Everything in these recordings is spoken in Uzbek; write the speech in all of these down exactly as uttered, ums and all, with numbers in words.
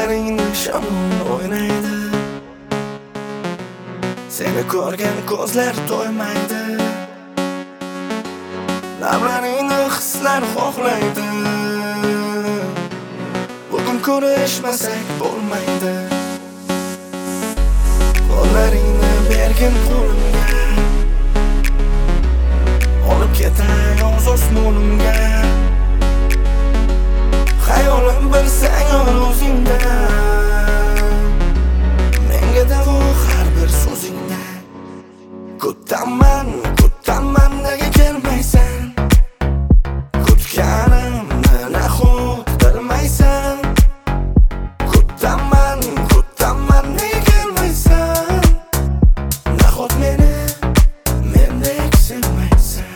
Ko'zlaringni shamol o'ynaydi, seni ko'rgan ko'zlar to'ymaydi, lablaringni hislar xohlaydi. Bugun ko'rishmasak bo'lmaydi, qo'llaringni bergin qo'limga, olib ketay o'z osmonimga. Hayolim bilsang o'zingda, menga davo har bir so'zingda. Kutaman, kutaman, nega kelmaysan? Kutganimni nahot bilmaysan? Kutaman, kutaman, nega kelmaysan? Nahot meni mendek sevmaysan?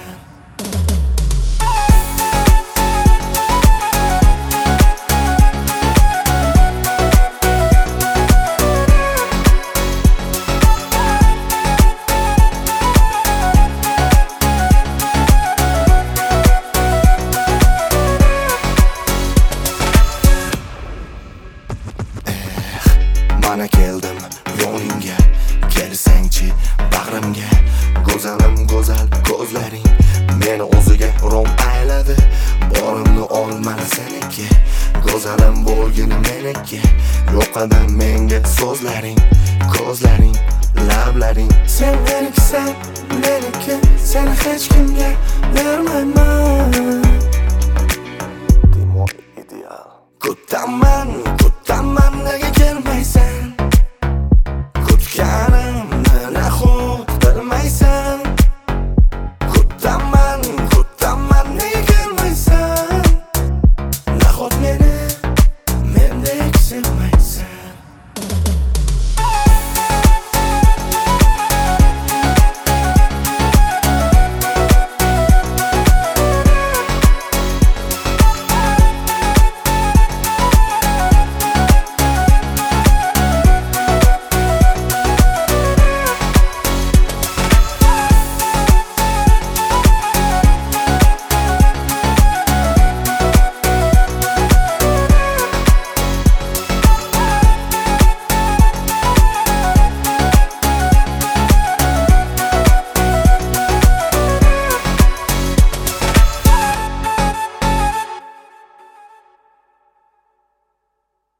Mana keldim yoningga, kelsangchi bag'rimga. Go'zalim go'zal ko'zlaring meni o'ziga rom ayladi. Borimni ol mana seniki, go'zalim bo'lgin meniki. Yo'qadan menga so'zlaring, ko'zlaring, lablaring. Sen menikisan, meniki, seni hech kimga bermayman. Ideal. Kutaman, kutaman.